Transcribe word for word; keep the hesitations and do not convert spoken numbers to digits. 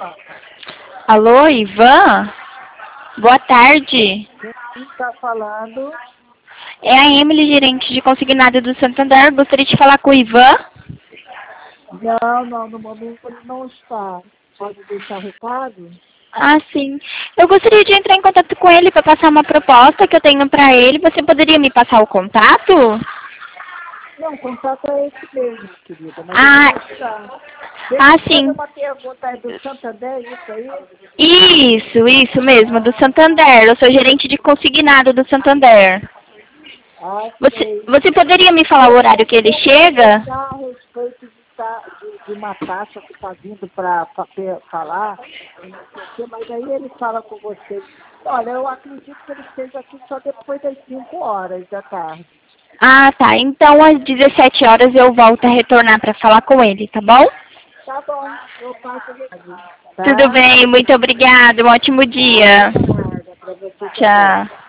Alô, Ivan? Boa tarde. Quem está falando? É a Emily, gerente de consignado do Santander. Gostaria de falar com o Ivan. Não, não, no momento ele não está. Pode deixar recado? Ah, sim. Eu gostaria de entrar em contato com ele para passar uma proposta que eu tenho para ele. Você poderia me passar o contato? Não, o contato é esse mesmo, querida, mas ele Ah, não está. Deixa ah eu fazer sim. uma pergunta aí do Santander, isso aí? Isso, isso mesmo, do Santander. Eu sou gerente de consignado do Santander. Ah, Você, sei. você poderia me falar o horário que ele Eu chega? perguntar a respeito de, tá- de, de uma taxa que está vindo para falar, e não sei o quê, mas aí ele fala com você. Olha, eu acredito que ele esteja aqui só depois das cinco horas da tarde. Ah, tá. Então às dezessete horas eu volto a retornar para falar com ele, tá bom? Tá bom, eu passo o recado, Tudo tá? bem, muito obrigada. Um ótimo Ah, de dia. nada, para você também. Tchau.